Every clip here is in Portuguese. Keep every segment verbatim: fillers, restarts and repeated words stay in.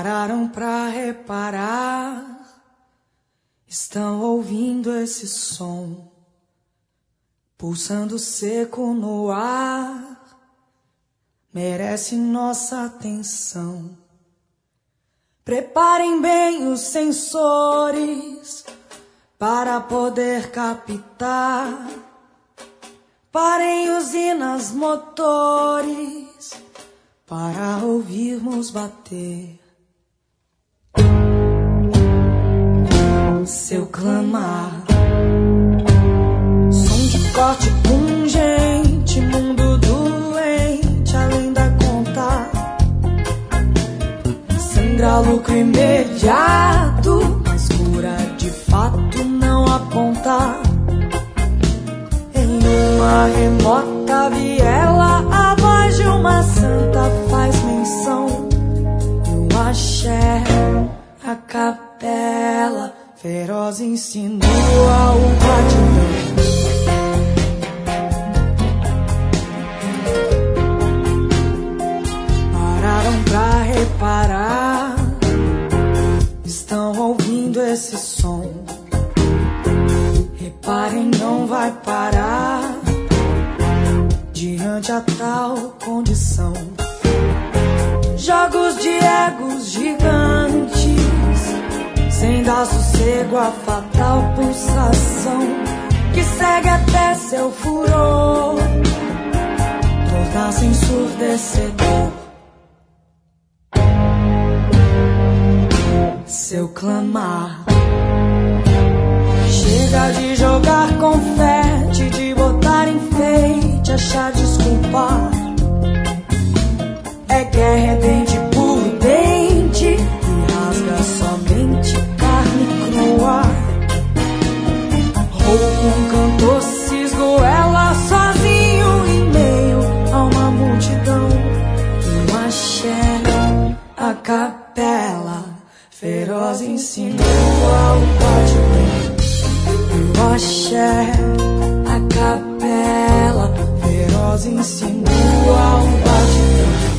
Pararam pra reparar, estão ouvindo esse som, pulsando seco no ar, merece nossa atenção. Preparem bem os sensores para poder captar. Parem usinas, motores para ouvirmos bater. Seu clamar, som de corte pungente, mundo doente além da conta. Sangra lucro imediato, mas cura de fato não aponta. Em uma remota viela, a voz de uma santa faz menção. E o axé, a capela feroz insinua o batidão. Pararam pra reparar, estão ouvindo esse som. Reparem, não vai parar diante a tal condição. Jogos de egos gigantes, sem dar sossego à fatal pulsação que segue até seu furor, tornar-se ensurdecedor. Seu clamar chega de jogar confete, de botar enfeite, achar desculpa. É guerra, é dente por dente, e rasga somente carne crua. Roubo um cantor, cisgo ela sozinho em meio a uma multidão. E um axé, a capela feroz insinua o batidão. E o axé, a capela feroz insinua o batidão.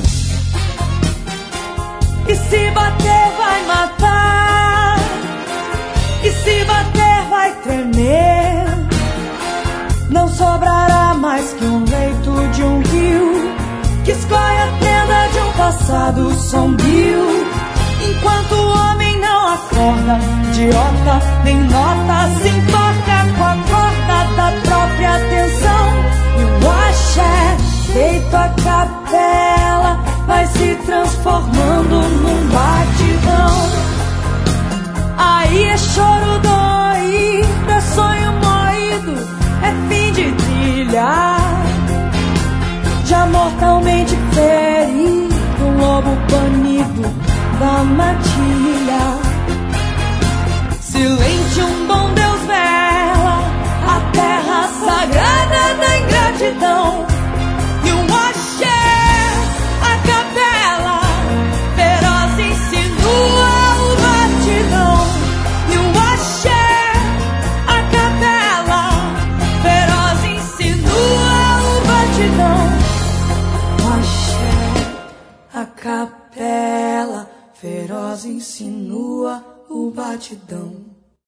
E se bater vai matar, e se bater vai tremer. Não sobrará mais que um leito de um rio que escorre a tenda de um passado sombrio. Enquanto o homem não acorda, idiota nem nota, se entorca com a corda da própria atenção. E o axé, feito a capela, vai se transformando num batidão. Aí é choro doído, é sonho moído, é fim de trilha. Já mortalmente ferido, um lobo banido da matilha. Silente um bom Deus vela a terra sagrada da ingratidão. E um axé, a capela feroz insinua o batidão. E um axé, a capela feroz insinua o batidão. O axé, a capela feroz insinua o batidão.